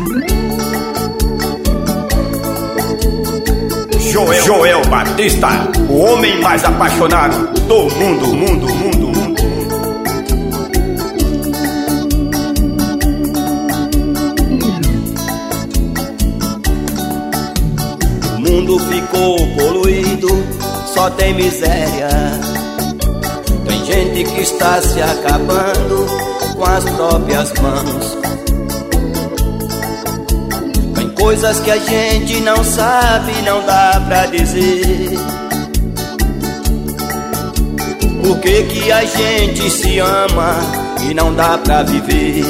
Joel Batista, o homem mais apaixonado do mundo. O mundo ficou poluído, só tem miséria. Tem gente que está se acabando com as próprias mãos. Tem coisas que a gente não sabe, não dá pra dizer. Por que que a gente se ama e não dá pra viver?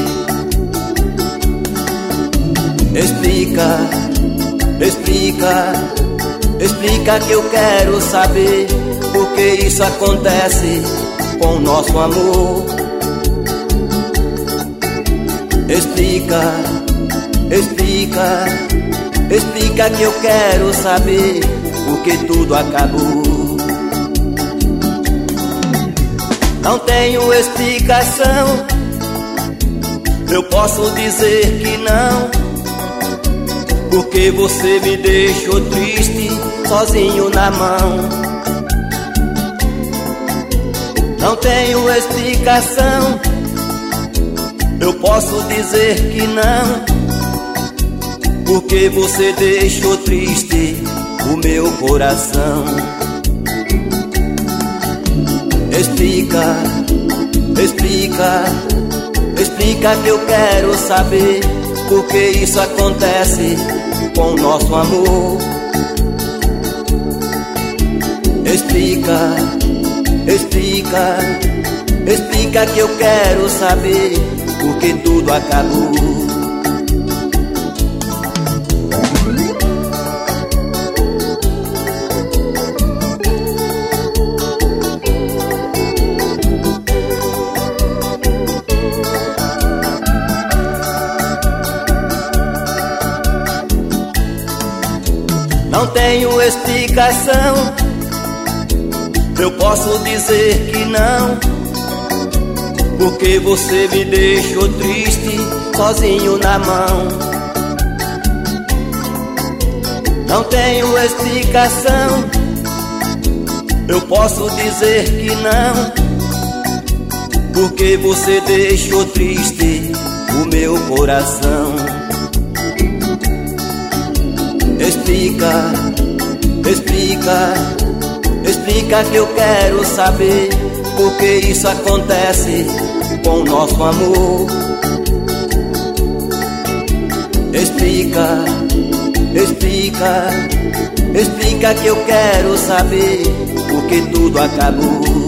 Explica, explica, explica que eu quero saber por que isso acontece com o nosso amor. Explica, explica, explica que eu quero saber por que tudo acabou. Não tenho explicação, eu posso dizer que não, porque você me deixou triste, sozinho na mão. Não tenho explicação, eu posso dizer que não, porque você deixou triste o meu coração. Explica, explica, explica que eu quero saber por que isso acontece com o nosso amor. Explica, explica, explica que eu quero saber por que tudo acabou. Não tenho explicação, eu posso dizer que não, porque você me deixou triste, sozinho na mão. Não tenho explicação, eu posso dizer que não, porque você deixou triste o meu coração. Explica, explica, explica que eu quero saber por que isso acontece com o nosso amor. Explica, explica, explica que eu quero saber por que tudo acabou.